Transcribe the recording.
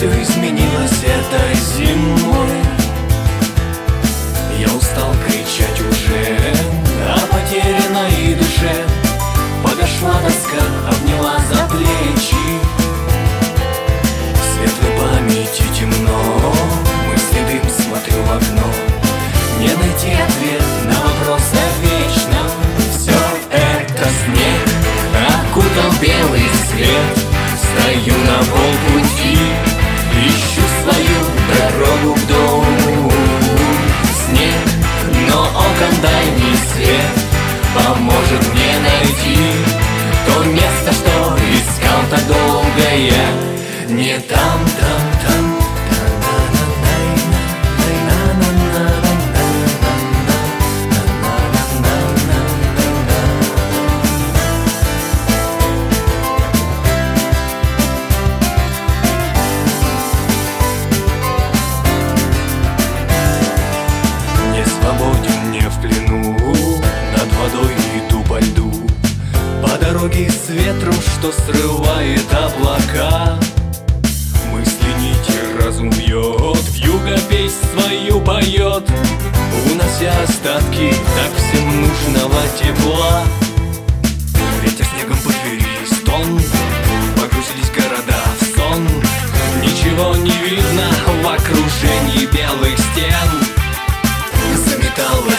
все изменилось этой зимой. Я устал кричать уже о потерянной душе. Подошла тоска, обняла за плечи. В светлой памяти темно, мысли дым, смотрю в окно. Не найти ответ на вопрос о вечном. Все это снег окутал белый свет. Стою на полпути, ищу свою дорогу к дому. Снег, но окон дальний свет поможет мне найти то место, что искал так долго я. Не там, там, там. Свободен, не в плену, над водой иду по льду. По дороге с ветром, что срывает облака. Мысли нити разум бьет, вьюга песнь свою поет, унося остатки так всем нужного тепла. Ветер снегом по Твери стон, погрузились города в сон. Ничего не видно в окружении белых стен. Заметала